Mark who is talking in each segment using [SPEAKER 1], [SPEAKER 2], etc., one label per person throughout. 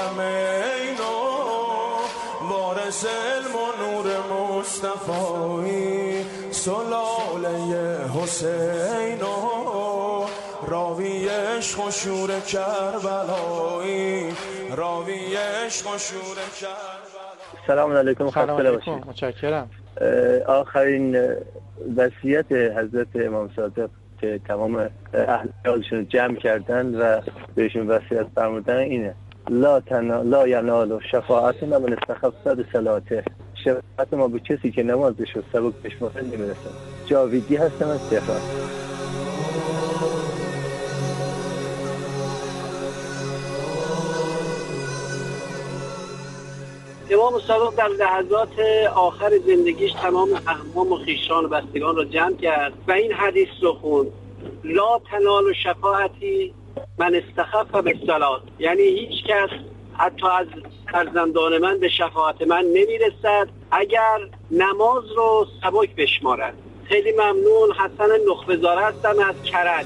[SPEAKER 1] الحرمین وارث علم و نور مصطفی سلاله حسین راوی عشق و شور کربلایی راوی عشق و شور کربلایی.
[SPEAKER 2] سلام علیکم.
[SPEAKER 3] سلام علیکم. متشکرم.
[SPEAKER 2] آخرین وصیت حضرت امام صادق که تمام اهل بیتشون جمع کردن و بهشون وصیت فرمودن اینه: لا ینال شفاعتنا من استخف بصلاته. شفاعت ما به کسی که نمازش رو سبک بشماره نمیرسه. جاویدی هستم از تهران.
[SPEAKER 4] امام صادق در لحظات آخر زندگیش تمام اقوام و خویشان و بستگان را جمع کرد و این حدیث رو خوند: لا تنال شفاعتی من استخف بالصلاة. یعنی هیچ کس حتی از فرزندان من به شفاعت من نمیرسد اگر نماز رو سبک بشمارد. خیلی ممنون. حسن نخبه‌زاده هستم از کرج.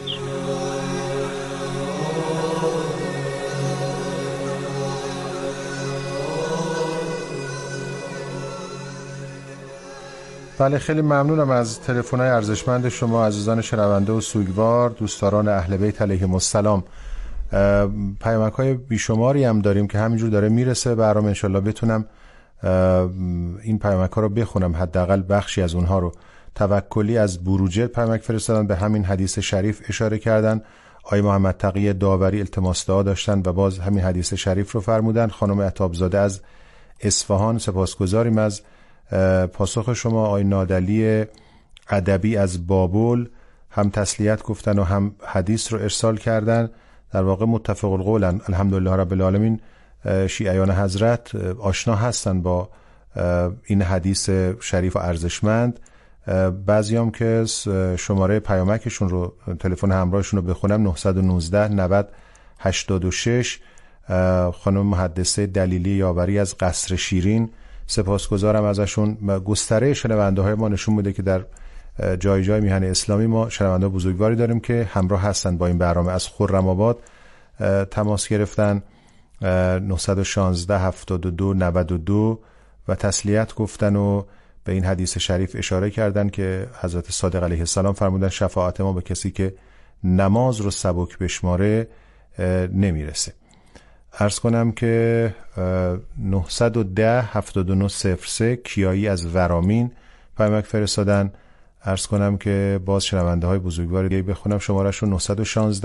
[SPEAKER 5] بله، خیلی ممنونم از تلفن‌های ارزشمند شما عزیزان شنونده و سوگوار، دوستداران اهل بیت علیهم السلام. پیامک‌های بیشماری هم داریم که همینجور داره میرسه برام. انشالله بتونم این پیامک‌ها رو بخونم، حداقل بخشی از اونها رو. توکلی از بروجرد پیامک فرستادن، به همین حدیث شریف اشاره کردن. آقای محمد تقی داوری التماس دعا داشتن و باز همین حدیث شریف رو فرمودن. خانم عطابزاده از اصفهان سپاسگزاریم از پاسخ شما. آقای نادلی ادبی از بابل هم تسلیت گفتن و هم حدیث رو ارسال کردن. در واقع متفق القولن، الحمدلله رب العالمین. شیعیان حضرت آشنا هستن با این حدیث شریف و ارزشمند. بعضیام که شماره پیامکشون رو، تلفن همراهشون رو بخونم: 919 90 86. خانم محدثه دلیلی یاوری از قصر شیرین، سپاسگزارم ازشون. گستره شنونده های ما نشون میده که در جای جای میهن اسلامی ما شنونده بزرگواری داریم که همراه هستن با این برنامه. از خرم آباد تماس گرفتن 916 72 92 و تسلیت گفتن و به این حدیث شریف اشاره کردن که حضرت صادق علیه السلام فرمودن شفاعت ما به کسی که نماز رو سبک بشماره نمیرسه. عرض کنم که 910 7903 کیایی از ورامین پیامک فرستادن. عرض کنم که باز شنونده های بزرگوار دیگه بخونم شمارهشون: 916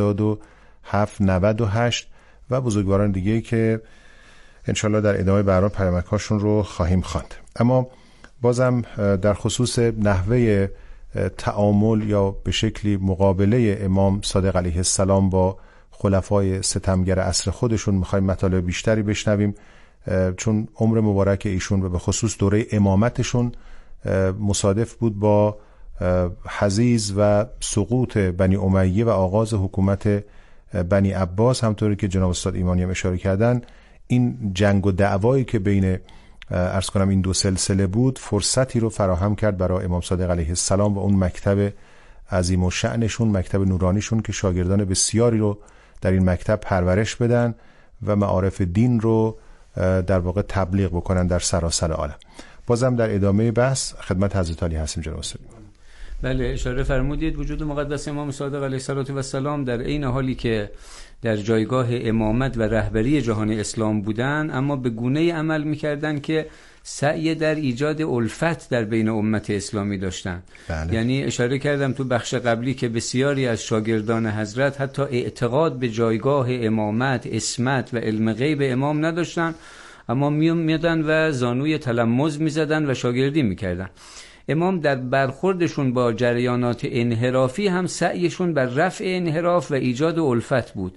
[SPEAKER 5] 87 98 و بزرگواران دیگه که انشالله در ادامه برنامه پیامک هاشون رو خواهیم خواند. اما بازم در خصوص نحوه تعامل یا به شکلی مقابله امام صادق علیه السلام با خلفای ستمگر عصر خودشون میخوایم مطالب بیشتری بشنویم، چون عمر مبارک ایشون و به خصوص دوره امامتشون مصادف بود با حضیض و سقوط بنی امیه و آغاز حکومت بنی عباس. همطوری که جناب استاد ایمانی هم اشاره کردن، این جنگ و دعوایی که بین عرض کنم این دو سلسله بود فرصتی رو فراهم کرد برای امام صادق علیه السلام و اون مکتب عظیم و شأنشون، مکتب نورانیشون که شاگردان بسیاری رو در این مکتب پرورش بدن و معارف دین رو در واقع تبلیغ بکنن در سراسر عالم. بازم در ادامه بحث خدمت حضرت علی هستیم جناب استاد.
[SPEAKER 6] بله، اشاره فرمودید وجود مقدس امام صادق علیه السلام در عین حالی که در جایگاه امامت و رهبری جهان اسلام بودن، اما به گونه‌ای عمل می‌کردند که سعی در ایجاد الفت در بین امت اسلامی داشتن.
[SPEAKER 5] بله.
[SPEAKER 6] یعنی اشاره کردم تو بخش قبلی که بسیاری از شاگردان حضرت حتی اعتقاد به جایگاه امامت، عصمت و علم غیب امام نداشتن، اما میادن و زانوی تلمذ میزدن و شاگردی میکردن. امام در برخوردشون با جریانات انحرافی هم سعیشون بر رفع انحراف و ایجاد الفت بود.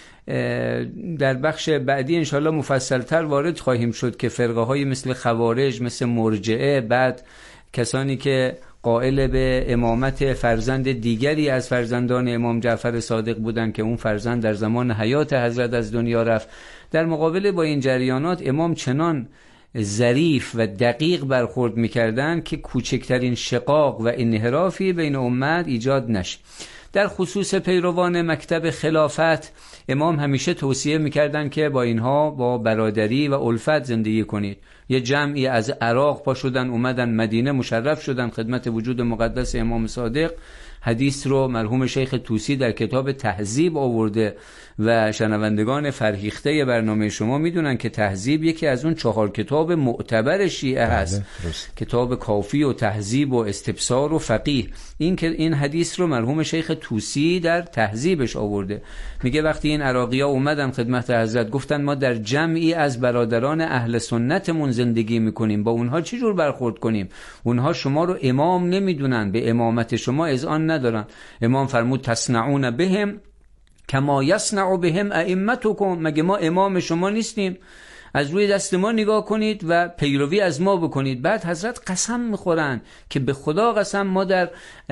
[SPEAKER 6] در بخش بعدی انشالله مفصلتر وارد خواهیم شد که فرقه های مثل خوارج، مثل مرجعه، بعد کسانی که قائل به امامت فرزند دیگری از فرزندان امام جعفر صادق بودند که اون فرزند در زمان حیات حضرت از دنیا رفت. در مقابله با این جریانات امام چنان ظریف و دقیق برخورد می‌کردند که کوچکترین شقاق و انحرافی بین امت ایجاد نشه. در خصوص پیروان مکتب خلافت، امام همیشه توصیه میکردن که با اینها با برادری و الفت زندگی کنید. یه جمعی از عراق پا شدن اومدن مدینه، مشرف شدن خدمت وجود مقدس امام صادق. حدیث رو مرحوم شیخ طوسی در کتاب تهذیب آورده و شنوندگان فرهیخته برنامه شما میدونن که تهذیب یکی از اون 4 کتاب معتبر شیعه هست. کتاب کافی و تهذیب و استبصار و فقیه. این حدیث رو مرحوم شیخ طوسی در تهذیبش آورده. میگه وقتی این عراقی‌ها اومدن خدمت حضرت گفتن ما در جمعی از برادران اهل سنتمون زندگی میکنیم، با اونها چی جور برخورد کنیم؟ اونها شما رو امام نمیدونن، به امامت شما اذعان ندارن. امام فرمود تصنعون بهم کما یصنع بهم ائمتکم، مگه ما امام شما نیستیم؟ از روی دست ما نگاه کنید و پیروی از ما بکنید. بعد حضرت قسم میخورن که به خدا قسم ما در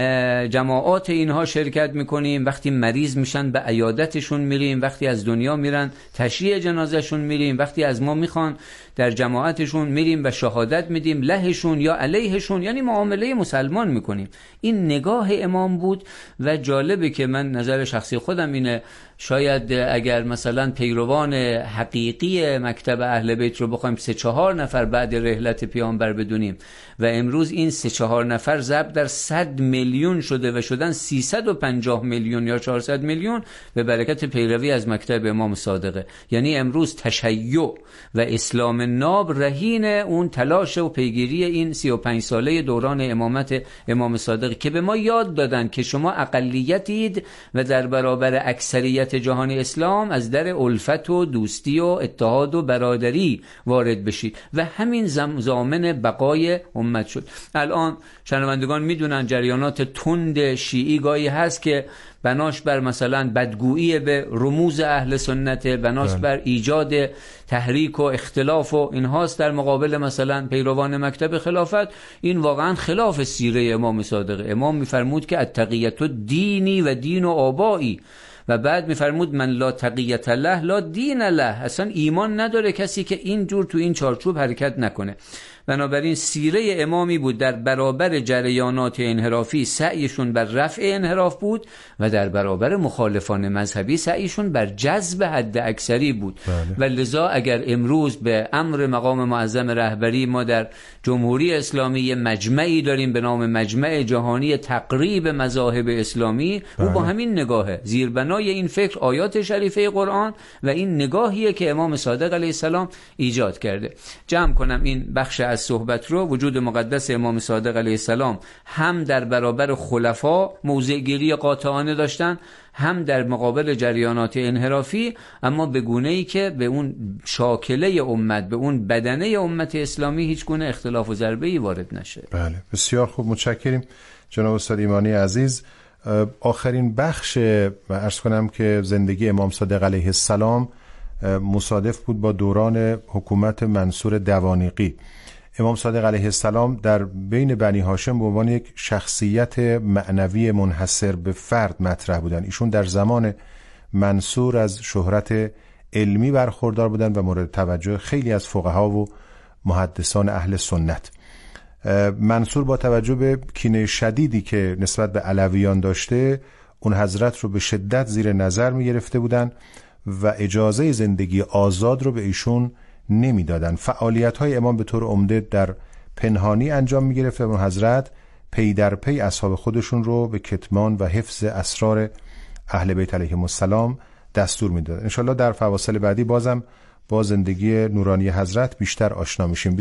[SPEAKER 6] جماعات اینها شرکت میکنیم، وقتی مریض میشن به عیادتشون میریم، وقتی از دنیا میرن تشییع جنازهشون میریم، وقتی از ما میخوان در جماعتشون میریم و شهادت میدیم لهشون یا علیهشون، یعنی معامله مسلمان میکنیم. این نگاه امام بود و جالبه که من نظر شخصی خودم اینه، شاید اگر مثلا پیروان حقیقی مکتب اهل بیت رو بخوایم 3-4 نفر بعد رحلت پیامبر بدونیم و امروز این 3-4 نفر ضرب در 100 میلیون شده و شدن 350 میلیون یا 400 میلیون به برکت پیروی از مکتب امام صادقه. یعنی امروز تشیع و اسلام ناب رهین اون تلاش و پیگیری این 35 ساله دوران امامت امام صادق که به ما یاد دادن که شما اقلیتید و در برابر اکثریت جهان اسلام از در الفت و دوستی و اتحاد و برادری وارد بشید و همین ضامن بقای امت شد. الان شنوندگان میدونن جریانات تند شیعی گاهی هست که بناش بر مثلا بدگویی به رموز اهل سنت، بناش بر ایجاد تحریک و اختلاف و اینهاست در مقابل مثلا پیروان مکتب خلافت. این واقعا خلاف سیره امام صادق. امام میفرمود که التقیة دینی و دین و آبایی، و بعد میفرمود من لا تقیة له لا دین له. اصلا ایمان نداره کسی که اینجور تو این چارچوب حرکت نکنه. بنابراین سیره امامی بود در برابر جریانات انحرافی سعیشون بر رفع انحراف بود و در برابر مخالفان مذهبی سعیشون بر جذب حد اکثری بود. و لذا اگر امروز به امر مقام معظم رهبری ما در جمهوری اسلامی مجمعی داریم به نام مجمع جهانی تقریب مذاهب اسلامی، او با همین نگاهه، زیربنای این فکر آیات شریفه قرآن و این نگاهیه که امام صادق علیه السلام ایجاد کرده. جمع کنم این بخش از صحبت رو. وجود مقدس امام صادق علیه السلام هم در برابر خلفا موضع‌گیری قاطعانه داشتن، هم در مقابل جریانات انحرافی، اما به گونه‌ای که به اون شاکله امت، به اون بدنه امت اسلامی هیچ گونه اختلاف و ضربه‌ای وارد نشه.
[SPEAKER 5] بله، بسیار خوب، متشکریم جناب استاد ایمانی عزیز. آخرین بخش و عرض کنم که زندگی امام صادق علیه السلام مصادف بود با دوران حکومت منصور دوانیقی. امام صادق علیه السلام در بین بنی هاشم به عنوان یک شخصیت معنوی منحصر به فرد مطرح بودند. ایشون در زمان منصور از شهرت علمی برخوردار بودند و مورد توجه خیلی از فقها و محدثان اهل سنت. منصور با توجه به کینه شدیدی که نسبت به علویان داشته، اون حضرت رو به شدت زیر نظر می گرفته بودند و اجازه زندگی آزاد رو به ایشون نمی دادن. فعالیت های امام به طور عمده در پنهانی انجام می گرفت و حضرت پی در پی اصحاب خودشون رو به کتمان و حفظ اسرار اهل بیت علیهم السلام دستور می دادن. انشالله در فواصل بعدی بازم با زندگی نورانی حضرت بیشتر آشنا میشیم.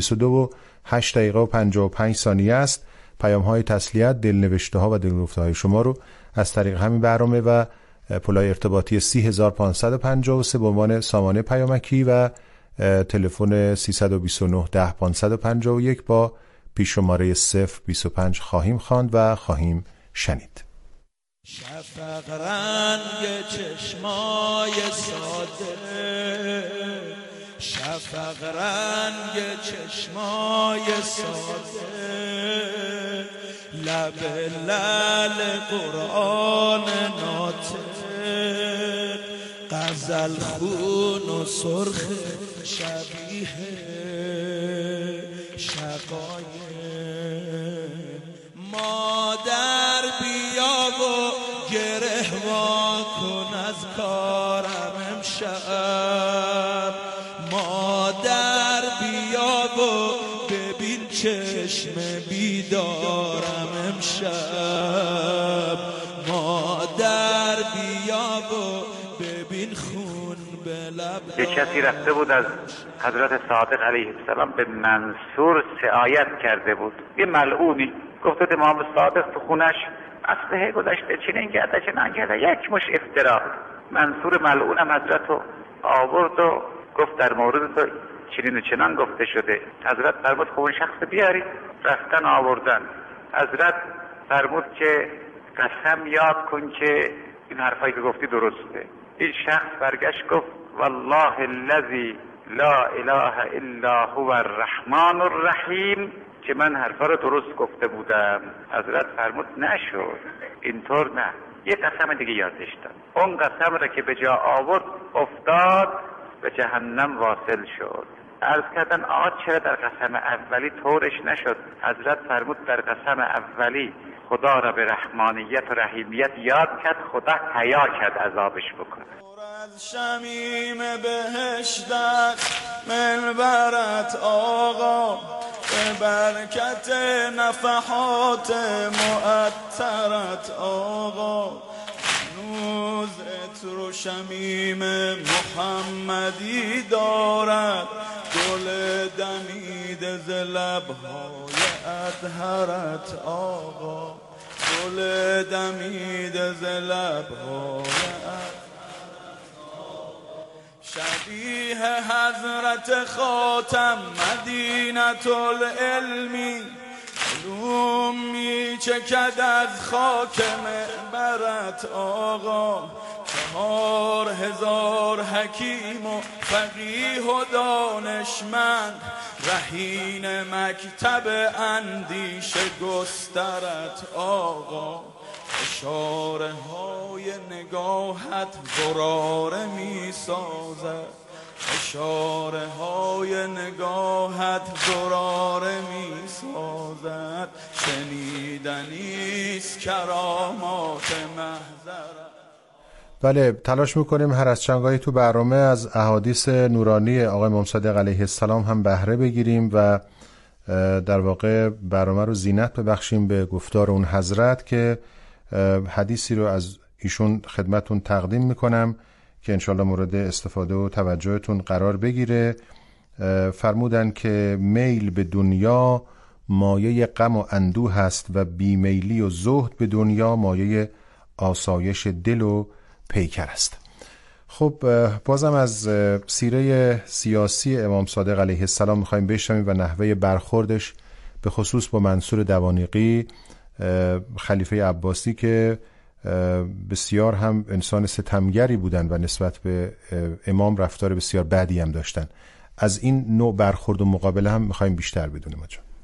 [SPEAKER 5] 22:08:55 است. پیام های تسلیت، دلنوشته ها و دلگفته های شما رو از طریق همین برنامه و پلای ارتباطی 30553 به عنوان سامانه پیامکی و تلفن 329-10-551 با پیش شماره 025 خواهیم خواند و خواهیم شنید.
[SPEAKER 1] شفق رنگ چشمای ساده، شفق رنگ چشمای ساده، لب لعل قرآن ناطق، غزل خون و سرخ شبیه شقایق. مادر بیا و گره دارم امشب. مادر بیا و ببین چشم بیدارم امشب. مادر بیا و ببین خون به لب.
[SPEAKER 3] یه کسی رفته بود از حضرت صادق علیه السلام به منصور سعایت کرده بود، یه ملعونی گفته امام صادق تو خونش اسلحه گذاشته، چنین کرده چنین کرده، یک مش افترا. منصور ملعونم حضرت رو آورد و گفت در مورد تو چنین و چنان گفته شده. حضرت فرمود خب اون شخص بیارید. رفتن آوردن. حضرت فرمود که قسم یاد کن که این حرفایی که گفتی درسته. این شخص برگشت گفت والله الذی لا اله الا هو الرحمن الرحیم که من حرفا رو درست گفته بودم. حضرت فرمود نشد، اینطور نه، یه قسم دیگه یادش داد. اون قسم رو که به جا آورد افتاد به جهنم واصل شد. عرض کردن آقا چرا در قسم اولی طورش نشد؟ حضرت فرمود در قسم اولی خدا را به رحمانیت و رحیمیت یاد کرد، خدا حیا کرد عذابش بکنه.
[SPEAKER 1] شمیم بهشت منبرت آقا، به برکت نفحات معطرت آقا، هنوز عطر و شمیم محمدی دارد، گل دمیده ز لبهای اطهرت آقا، گل دمیده ز لبهای اطهرت. شبیه حضرت خاتم مدینة العلمی، علوم می چکد از خاک منبرت آقا، 4000 حکیم و فقیه و دانشمند، رهین مکتب اندیشه گسترت آقا، اشاره های نگاهت زراره می سازد، اشاره های نگاهت زراره می سازد، شنیدنیست کرامات محضرت.
[SPEAKER 5] بله، تلاش میکنیم هر از چنگاهی تو برنامه از احادیث نورانی آقای امام صادق علیه السلام هم بهره بگیریم و در واقع برنامه رو زینت ببخشیم به گفتار اون حضرت که حدیثی رو از ایشون خدمتون تقدیم میکنم که انشالله مورد استفاده و توجهتون قرار بگیره. فرمودن که میل به دنیا مایه غم و اندوه هست و بیمیلی و زهد به دنیا مایه آسایش دل و پیکر است. خب بازم از سیره سیاسی امام صادق علیه السلام میخوایم بشنویم و نحوه برخوردش به خصوص با منصور دوانیقی خلیفه عباسی که بسیار هم انسان ستمگری بودن و نسبت به امام رفتار بسیار بدی هم داشتن. از این نوع برخورد و مقابله هم میخوایم بیشتر بدونیم.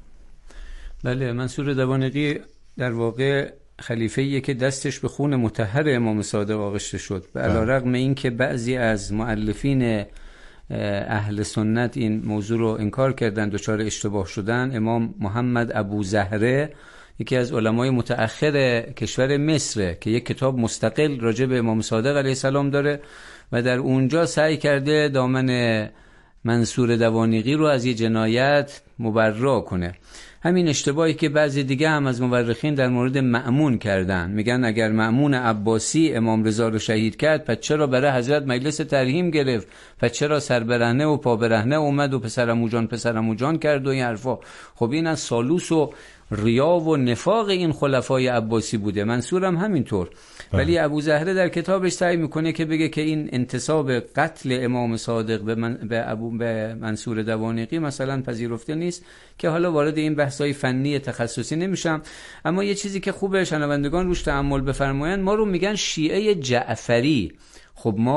[SPEAKER 6] بله، منصور دوانیقی در واقع خلیفه‌ایه که دستش به خون مطهر امام صادق آغشته شد. به علیرغم این که بعضی از مؤلفین اهل سنت این موضوع رو انکار کردن، دچار اشتباه شدن، امام محمد ابو زهره یکی از علمای متأخر کشور مصر که یک کتاب مستقل راجع به امام صادق علیه السلام داره و در اونجا سعی کرده دامن منصور دوانیقی رو از یه جنایت مبرا کنه. همین اشتباهی که بعضی دیگه هم از مورخین در مورد مأمون کردن، میگن اگر مأمون عباسی امام رضا رو شهید کرد پس چرا برای حضرت مجلس ترحیم گرفت، پس چرا سر برهنه و پا برهنه اومد و پسرمو جان کرد و این حرفا. خب این از سالوس و ریا و نفاق این خلفای عباسی بوده. منصور هم همینطور. ولی ابو زهره در کتابش سعی میکنه که بگه که این انتساب قتل امام صادق به منصور دوانیقی مثلا پذیرفته نیست، که حالا وارد این بحث‌های فنی تخصصی نمیشم. اما یه چیزی که خوبه شنوندگان روش تأمل بفرمایند، ما رو میگن شیعه جعفری. خب ما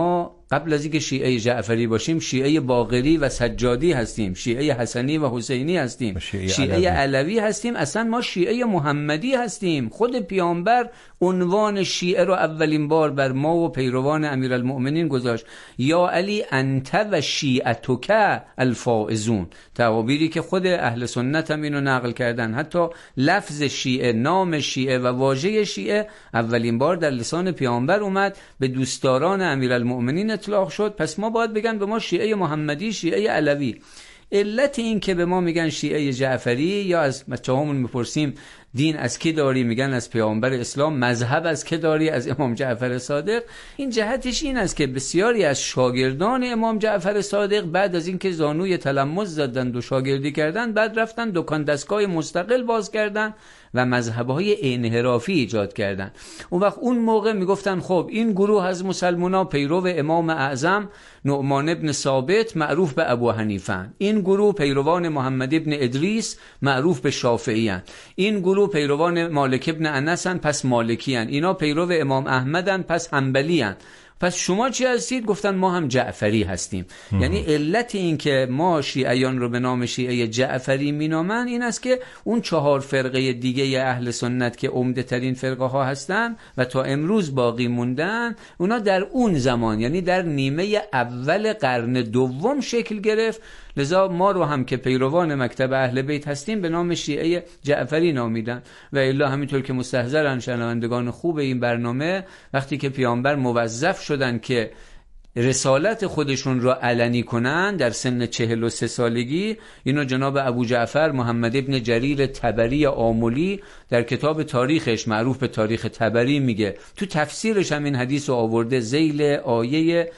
[SPEAKER 6] قبل از اینکه شیعه جعفری باشیم شیعه باقری و سجادی هستیم، شیعه حسنی و حسینی هستیم، شیعه علوی هستیم، اصلا ما شیعه محمدی هستیم. خود پیامبر عنوان شیعه رو اولین بار بر ما و پیروان امیرالمؤمنین گذاشت، یا علی انت و شیعتک الفائزون، تعابیری که خود اهل سنت هم اینو نقل کردن. حتی لفظ شیعه، نام شیعه و واژه شیعه اولین بار در لسان پیامبر اومد، به دوستداران امیرالمؤمنین اطلاق شد. پس ما باید بگن به ما شیعه محمدی، شیعه علوی. علت این که به ما میگن شیعه جعفری، یا از بچه‌هامون میپرسیم دین از کی داری، میگن از پیامبر اسلام. مذهب از کی داری؟ از امام جعفر صادق. این جهتش این است که بسیاری از شاگردان امام جعفر صادق بعد از اینکه زانوی تلمذ زدند و شاگردی کردن، بعد رفتن دکان دستگاه مستقل باز کردن و مذهب‌های انحرافی ایجاد کردن. اون وقت اون موقع میگفتن خب این گروه از مسلمان‌ها پیرو امام اعظم نعمان ابن ثابت معروف به ابو حنیفه، این گروه پیروان محمد ابن ادریس معروف به شافعی هستند، این گروه پیروان مالک ابن انس پس مالکی هستند، اینا پیرو امام احمدن پس حنبلی هستند. پس شما چی هستید؟ گفتن ما هم جعفری هستیم. یعنی علت این که ما شیعیان رو به نام شیعه جعفری مینامن این است که اون 4 فرقه دیگه اهل سنت که عمده ترین فرقه ها هستن و تا امروز باقی موندن، اونا در اون زمان یعنی در نیمه اول قرن دوم شکل گرفت. لذا ما رو هم که پیروان مکتب اهل بیت هستیم به نام شیعه جعفری نامیدن. و الا همینطور که مستحضرن شنوندگان خوب این برنامه، وقتی که پیامبر موظف شدن که رسالت خودشون را علنی کنن در سن 43 سالگی، اینو جناب ابو جعفر محمد ابن جریر طبری آملی در کتاب تاریخش معروف به تاریخ طبری میگه، تو تفسیرش هم این حدیث رو آورده ذیل آیه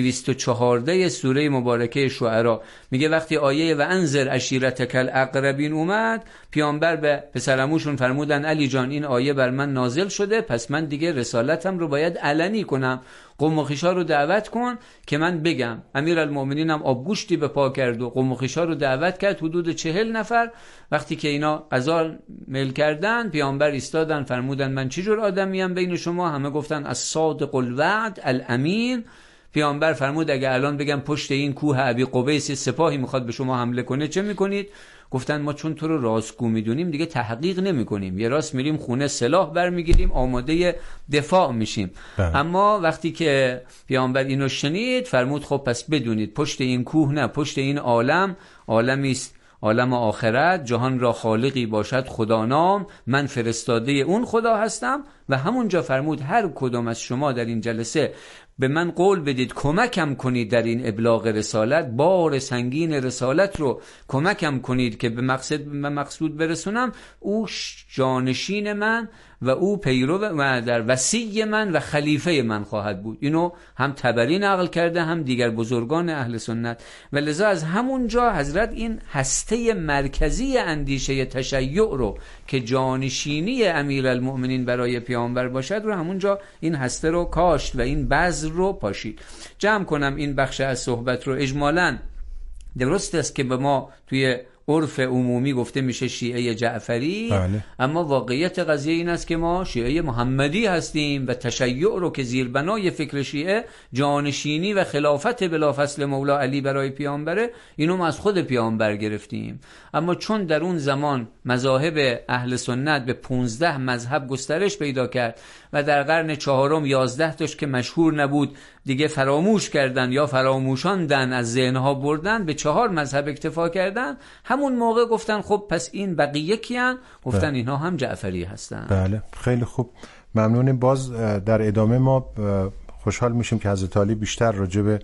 [SPEAKER 6] 214 سوره مبارکه شعرا. میگه وقتی آیه و انذر عشیرتک الاقربین اومد، پیامبر به پسرعموشون فرمودن علی جان این آیه بر من نازل شده، پس من دیگه رسالتم رو باید علنی کنم، قوم و خویشا رو دعوت کن که من بگم. امیرالمؤمنین هم آبگوشتی به پا کرد و قوم و خویشا رو دعوت کرد، حدود 40 نفر. وقتی که اینا غذا میل کردن، پیامبر ایستادن فرمودن من چه جور آدمیم بین شما؟ همه گفتن الصادق الوعد الامین. پیامبر فرمود اگه الان بگم پشت این کوه ابی قبیس سپاهی میخواد به شما حمله کنه چه میکنید؟ گفتن ما چون تو رو راستگو میدونیم دیگه تحقیق نمیکنیم، یه راست میریم خونه سلاح برمیگیریم آماده دفاع میشیم. اما وقتی که پیامبر اینو شنید فرمود خب پس بدونید پشت این کوه نه، پشت این عالمی است، عالم آخرت، جهان را خالقی باشد خدا نام، من فرستاده اون خدا هستم. و همونجا فرمود هر کدوم از شما در این جلسه به من قول بدید کمکم کنید در این ابلاغ رسالت، بار سنگین رسالت رو کمکم کنید که به مقصود برسونم، او جانشین من و او پیرو و در وصی من و خلیفه من خواهد بود. اینو هم طبری نقل کرده هم دیگر بزرگان اهل سنت. و لذا از همونجا حضرت این هسته مرکزی اندیشه تشیع رو که جانشینی امیرالمؤمنین برای پیامبر باشد رو همونجا این هسته رو کاشت و این بذر رو پاشید. جمع کنم این بخش از صحبت رو. اجمالاً درست است که به ما توی عرف عمومی گفته میشه شیعه جعفری، بله. اما واقعیت قضیه این است که ما شیعه محمدی هستیم و تشیع رو که زیربنای فکر شیعه جانشینی و خلافت بلافاصله مولا علی برای پیامبره، اینو ما از خود پیامبر گرفتیم. اما چون در اون زمان مذاهب اهل سنت به 15 مذهب گسترش پیدا کرد و در قرن 4 11 تاش که مشهور نبود دیگه فراموش کردن یا فراموشاندن، از ذهنها بردن، به 4 مذهب اکتفا کردن. همون موقع گفتن خب پس این بقیه کیان؟ گفتن اینها هم جعفری هستن.
[SPEAKER 5] بله خیلی خوب، ممنونیم. باز در ادامه ما خوشحال میشیم که حضرت علی بیشتر راجع به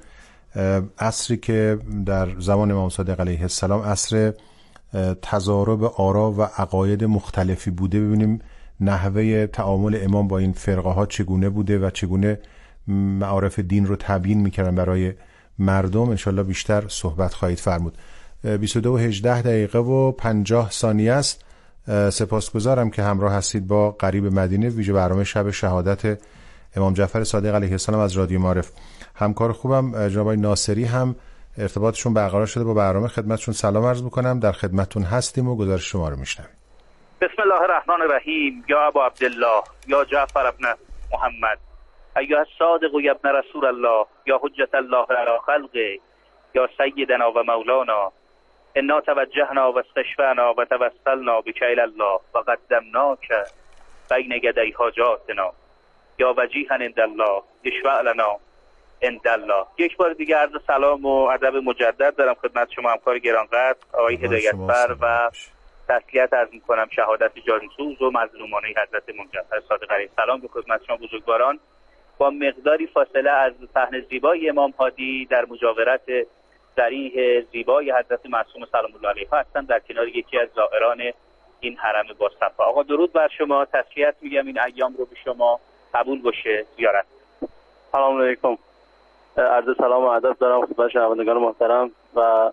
[SPEAKER 5] عصری که در زمان امام صادق علیه السلام عصر تضارب آرا و عقاید مختلفی بوده، ببینیم نحوه تعامل امام با این فرقه ها چگونه بوده و چگونه معارف دین رو تبیین میکردن برای مردم. انشالله بیشتر صحبت خواهید فرمود. 22:18 و 50 ثانیه است. سپاسگزارم که همراه هستید با قریب مدینه، ویژه برنامه شب شهادت امام جعفر صادق علیه السلام از رادیو معارف. همکار خوبم جناب ناصری هم ارتباطشون برقرار شده با برنامه، خدمتشون سلام عرض میکنم، در خدمتتون هستیم و گزارش شما رو میشنویم.
[SPEAKER 7] بسم الله الرحمن الرحیم. یا ابا عبدالله یا جعفر ابن محمد
[SPEAKER 3] ایها الصادق یا ابن رسول الله یا حجت الله علی خلقه یا سیدنا و مولانا انا توجهنا و استشفعنا و توسلنا بک الی الله و قدمناک بین یدی حاجاتنا یا وجیها عند الله اشفع لنا عند الله. یک بار دیگه عرض سلام و ادب مجدد دارم خدمت شما همکار گرانقدر آقای هدایتفر و تسلیت عرض می‌کنم شهادت جانسوز و مظلومانه حضرت مجدد صادق علیه السلام به خدمت شما بزرگواران. با مقداری فاصله از صحن زیبای امام هادی در مجاورت صریح زیبای حضرت معصوم سلام الله علیه هستم در کنار یکی از زائران این حرم با صفا. آقا درود بر شما، تسلیت میگم این ایام رو به شما قبول باشه زیارت.
[SPEAKER 2] سلام علیکم، عرض سلام و ادب دارم خدمت شنوندگان محترم و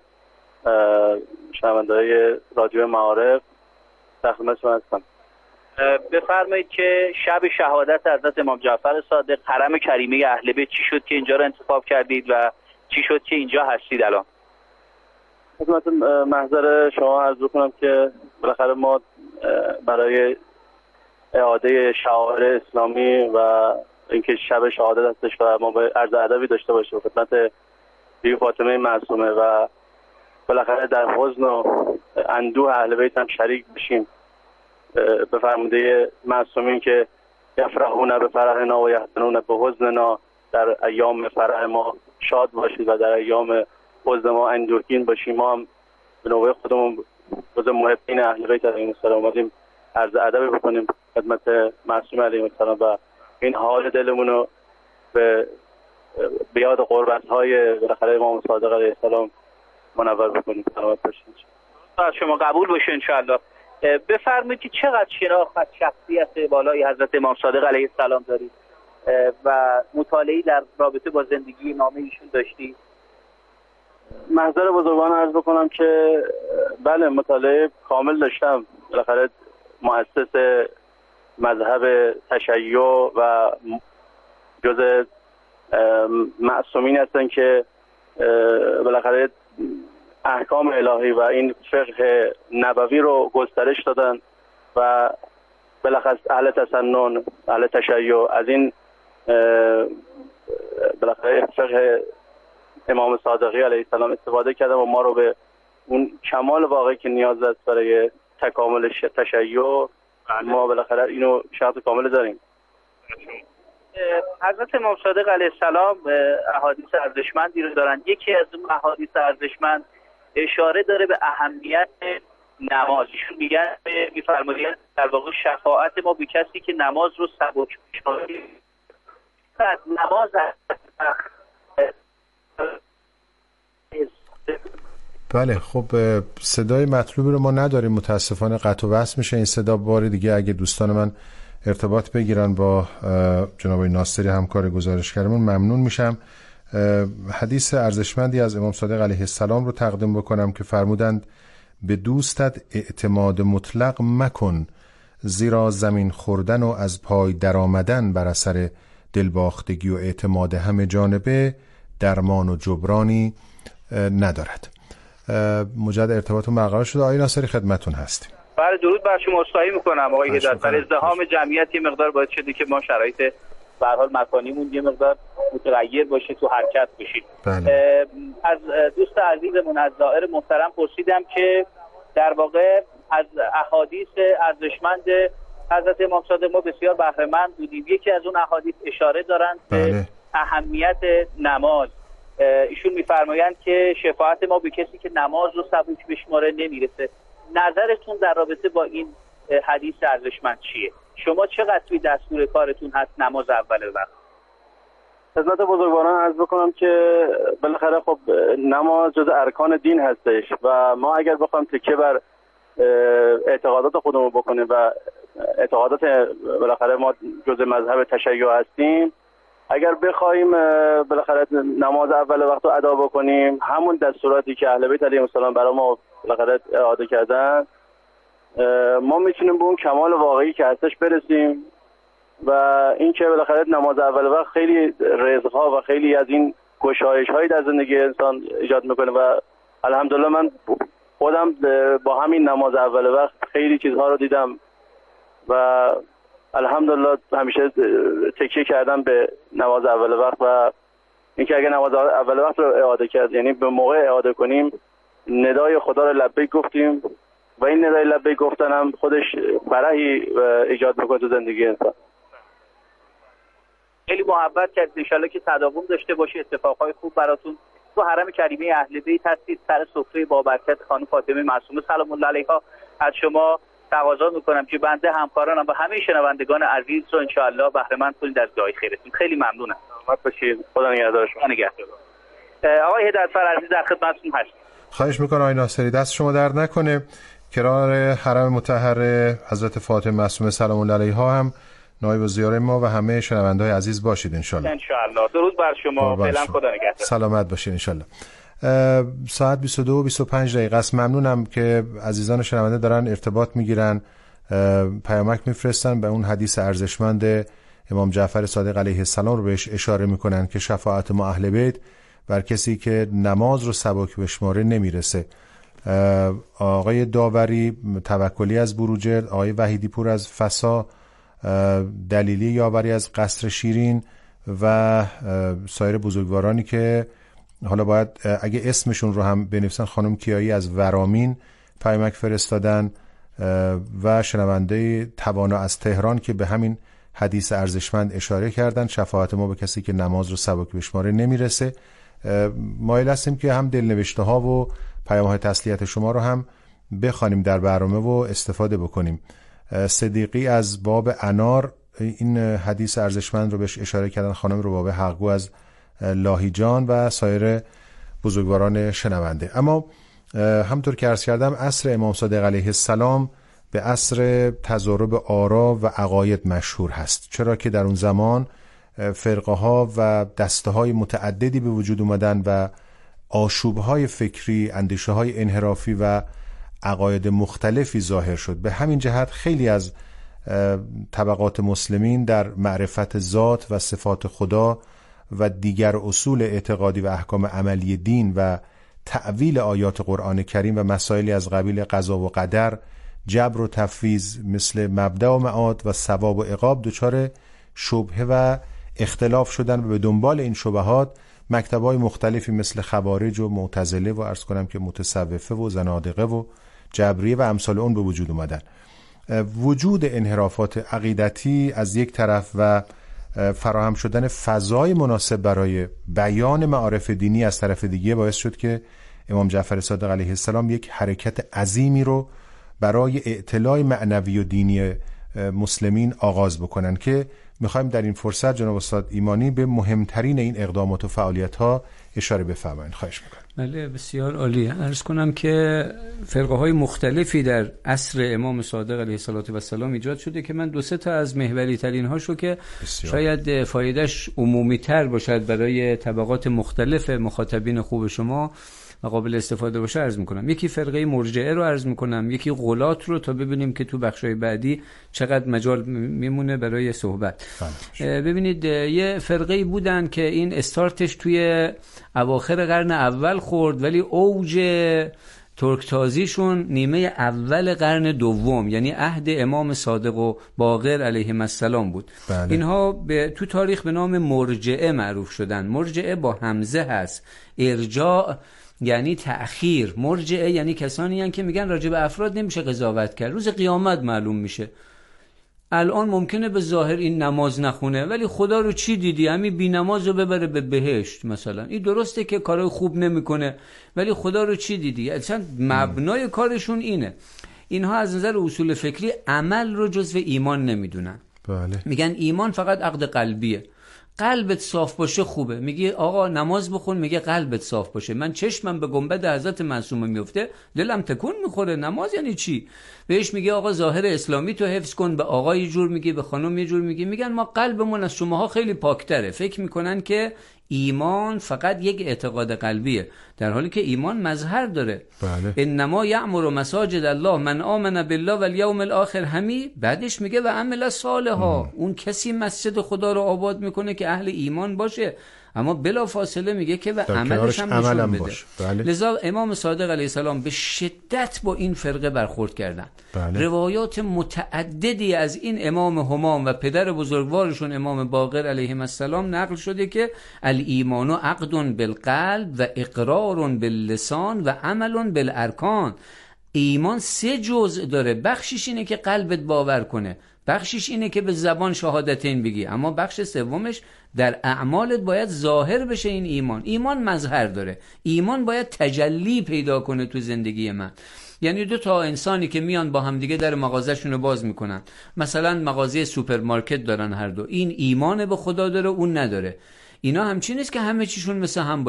[SPEAKER 2] شنونده‌های رادیو معارف. در خدمت شما هستم.
[SPEAKER 3] بفرمایید که شب شهادت حضرت امام جعفر صادق حرم کریمه اهل بیت چی شد که اینجا رو انتخاب کردید و چی شد که اینجا هستید الان؟
[SPEAKER 2] خدمت محضر شما عرض کنم که بالاخره ما برای اعاده شعائر اسلامی و اینکه شب شهادت هستش و ما به عرض ادبی داشته باشیم خدمت بیبی فاطمه معصومه و بالاخره در حزن و اندوه اهل بیت هم شریک بشیم به فرموده معصومین که یفرحون به فرحنا و یحزنون به حزننا، در ایام فرح ما شاد باشید و در ایام حزن ما اندوهگین باشیم. ما هم به نوبه خودمون جز محبین اهل بیت علیهم السلام اومدیم عرض ادب بکنیم خدمت معصوم علیهم السلام و این حال دلمون رو به یاد قربت‌های بالاخره امام صادق علیه السلام منور بکنیم. سلامت باشید.
[SPEAKER 3] شما قبول باشه انشاءالله. بفرمایید که چقدر شناخت از شخصیت بالای حضرت امام صادق علیه السلام دارید و مطالعه‌ای در رابطه با زندگی نامه ایشون داشتید؟
[SPEAKER 2] محضر بزرگان عرض بکنم که بله مطالعه کامل داشتم. بالاخره مؤسس مذهب تشیع و جز معصومین هستن که بالاخره احکام الهی و این فقه نبوی رو گسترش دادن و بالاخره اهل تسنن اهل تشیع از این بالاخره فقه امام صادقی علیه السلام استفاده کردن و ما رو به اون کمال واقعی که نیاز است برای تکامل تشیع ما بالاخره اینو شرط کامل داریم.
[SPEAKER 3] حضرت امام صادق علیه السلام احادیث ارزشمندی رو دارن. یکی از اون احادیث ارزشمند اشاره داره به اهمیت نماز. ایشون میفرمایند در واقع شفاعت ما به کسی که نماز رو سبک بشماره. نماز
[SPEAKER 5] بله خب صدای مطلوبی رو ما نداریم متاسفانه، قطع و وصل میشه این صدا. باری دیگه اگه دوستان من ارتباط بگیرن با جناب ناصری همکار گزارشگرمون ممنون میشم. حدیث ارزشمندی از امام صادق علیه السلام رو تقدیم بکنم که فرمودند به دوستت اعتماد مطلق مکن، زیرا زمین خوردن و از پای در آمدن بر اثر دلباختگی و اعتماد همه جانبه درمان و جبرانی ندارد. مجدد ارتباطون برقرار شده. آقای ناصری خدمتون هستیم.
[SPEAKER 3] بله درود بر شما. عذرخواهی میکنم آقای هدایت، در ازدحام جمعیت یه مقدار باعث شده که ما شرایط به هر حال مکانیمون یه مقدار متغیر باشه، تو حرکت بشید.
[SPEAKER 5] بله.
[SPEAKER 3] از دوست عزیزمون از زائر محترم پرسیدم که در واقع از احادیث ارزشمند حضرت امام صادق ما بسیار بهره مند بودیم. یکی از اون احادیث اشاره دارند به اهمیت نماز. ایشون میفرمایند که شفاعت ما به کسی که نماز رو سبک بشماره نمیرسه. نظرتون در رابطه با این حدیث ارزشمند چیه؟ شما چقدر توی دستور کارتون هست نماز اول وقت؟
[SPEAKER 2] خدمت بزرگواران عرض بکنم که بالاخره خب نماز جز ارکان دین هستش و ما اگر بخوایم تکیه بر اعتقادات خودمون بکنیم و اعتقادات بالاخره ما جز مذهب تشیع هستیم، اگر بخوایم بالاخره نماز اول وقت رو ادا بکنیم همون دستوراتی که اهل بیت علیهم السلام برای ما بالاخره اعاده کردن، ما میتونیم به اون کمال واقعی که هستش برسیم و این که بالاخره نماز اول وقت خیلی رزق‌ها و خیلی از این گشایش‌هایی در زندگی انسان ایجاد میکنه و الحمدلله من خودم با همین نماز اول وقت خیلی چیزها رو دیدم و الحمدلله همیشه تکیه کردم به نماز اول وقت و اینکه اگه نماز اول وقت رو اعاده کرد، یعنی به موقع اعاده کنیم، ندای خدا رو لبیک گفتیم و این ندای لبیک گفتن هم خودش فرحی ایجاد میکنه تو زندگی انسان.
[SPEAKER 7] خیلی محبت کرد، انشالله که تداوم داشته باشه، اتفاقای خوب براتون تو حرم کریمه اهل بیت هستید. سر سفره با برکت خانم فاطمه معصومه سلام الله علیها از شما تقاضا میکنم که بنده همکارانم و همه شنوندگان عزیز رو انشالله بهره مند کنید از دعای خیرتون. خیلی ممنونم.
[SPEAKER 2] سلامت باشید. خدا نگهدار شما.
[SPEAKER 7] آقای هدایتفر عزیز در خدمتتون هستم.
[SPEAKER 5] خواهش میکنم آقای ناصری، دست شما درد نکنه. کنار حرم مطهر حضرت فاطمه معصومه سلام الله علیها هم نایب الزیاره ما و همه شنونده‌های عزیز باشید انشالله.
[SPEAKER 7] انشالله. درود بر شما. فعلا خدا نگهدار.
[SPEAKER 5] سلامت باشید انشالله. ساعت 22:25 است. ممنونم که عزیزان شنونده دارن ارتباط میگیرن، پیامک میفرستن به اون حدیث ارزشمند امام جعفر صادق علیه السلام رو بهش اشاره میکنن که شفاعت ما اهل بیت بر کسی که نماز رو سبک بشماره نمیرسه. آقای داوری توکلی از بروجرد، آقای وحیدی پور از فسا، دلیلی یاوری از قصر شیرین و سایر بزرگوارانی که حالا باید اگه اسمشون رو هم بنویسن، خانم کیایی از ورامین پیامک فرستادن و شنونده توانا از تهران که به همین حدیث ارزشمند اشاره کردن، شفاعت ما به کسی که نماز رو سبک بشماره نمیرسه. مایل هستیم که هم دلنوشته ها و پیام‌های تسلیت شما رو هم بخوانیم در برنامه و استفاده بکنیم. صدیقی از باب انار این حدیث ارزشمند رو بهش اشاره کردن، خانم رباب حقگو از لاهیجان و سایر بزرگواران شنونده. اما همطور که عرض کردم عصر امام صادق علیه السلام به عصر تضارب آرا و عقاید مشهور هست، چرا که در اون زمان فرقه ها و دسته های متعددی به وجود اومدن و آشوب های فکری، اندیشه های انحرافی و عقاید مختلفی ظاهر شد. به همین جهت خیلی از طبقات مسلمین در معرفت ذات و صفات خدا و دیگر اصول اعتقادی و احکام عملی دین و تأویل آیات قرآن کریم و مسائلی از قبیل قضا و قدر، جبر و تفویض مثل مبدأ و معاد و ثواب و عقاب دچار شبهه و اختلاف شدن و به دنبال این شبهات مکتب‌های مختلفی مثل خوارج و معتزله و عرض کنم که متصوفه و زنادقه و جبریه و امثال اون به وجود اومدن. وجود انحرافات عقیدتی از یک طرف و فراهم شدن فضای مناسب برای بیان معارف دینی از طرف دیگه باعث شد که امام جعفر صادق علیه السلام یک حرکت عظیمی رو برای اطلاع معنوی و دینی مسلمین آغاز بکنن که میخوایم در این فرصت جناب استاد ایمانی به مهمترین این اقدامات و فعالیت‌ها اشاره بفرمایید. خواهش میکنم.
[SPEAKER 6] بله بسیار عالی. عرض کنم که فرقه های مختلفی در عصر امام صادق علیه السلام ایجاد شده که من 2-3 تا از محوری ترین هاشو که بسیار. شاید فایدهش عمومی تر باشد برای طبقات مختلف مخاطبین خوب شما و قابل استفاده باشه عرض میکنم. یکی فرقه مرجعه رو عرض میکنم، یکی غلات رو، تا ببینیم که تو بخشای بعدی چقدر مجال میمونه برای صحبت. ببینید یه فرقه بودن که این استارتش توی اواخر قرن اول خورد، ولی اوج ترکتازیشون نیمه اول قرن دوم، یعنی عهد امام صادق و باقر علیهم السلام بود. بله. اینها تو تاریخ به نام مرجعه معروف شدن. مرجعه با همزه هست، ارجاع یعنی تأخیر، مرجعه یعنی کسانی هستند که میگن راجع به افراد نمیشه قضاوت کرد، روز قیامت معلوم میشه. الان ممکنه به ظاهر این نماز نخونه ولی خدا رو چی دیدی؟ همین بی نماز رو ببره به بهشت مثلا. این درسته که کارهای خوب نمیکنه ولی خدا رو چی دیدی؟ اصلا مبنای کارشون اینه. اینها از نظر اصول فکری عمل رو جزو ایمان نمیدونن. بله. میگن ایمان فقط عقد قلبیه. قلبت صاف باشه خوبه. میگه آقا نماز بخون، میگه قلبت صاف باشه. من چشمم به گنبد حضرت معصومه میفته دلم تکون میخوره. نماز یعنی چی؟ بهش میگه آقا ظاهر اسلامی تو حفظ کن، به آقا یه جور میگه، به خانم یه جور میگه. میگن ما قلبمون از شماها خیلی پاکتره. فکر میکنن که ایمان فقط یک اعتقاد قلبیه، در حالی که ایمان مظهر داره. بله. انما یعمر مساجد الله من آمن بالله والیوم الاخر. همی بعدش میگه و عمل صالحا. اون کسی مسجد خدا رو آباد میکنه که اهل ایمان باشه. اما بلا فاصله میگه که و عملش هم نشون بده.
[SPEAKER 5] بله.
[SPEAKER 6] لذا امام صادق علیه السلام به شدت با این فرقه برخورد کردن.
[SPEAKER 5] بله.
[SPEAKER 6] روایات متعددی از این امام همام و پدر بزرگوارشون امام باقر علیه السلام نقل شده که الایمان عقد بالقلب و اقرار باللسان و عمل بالارکان. ایمان 3 جزء داره، بخشش اینه که قلبت باور کنه، بخشش اینه که به زبان شهادتین بگی، اما بخش سومش در اعمالت باید ظاهر بشه. این ایمان مظهر داره، ایمان باید تجلی پیدا کنه تو زندگی من. یعنی 2 تا انسانی که میان با هم دیگه در مغازه‌شون رو باز میکنن، مثلا مغازه سوپرمارکت دارن هر دو، این ایمان به خدا داره اون نداره، اینا همچین نیست که همه چیشون مثل هم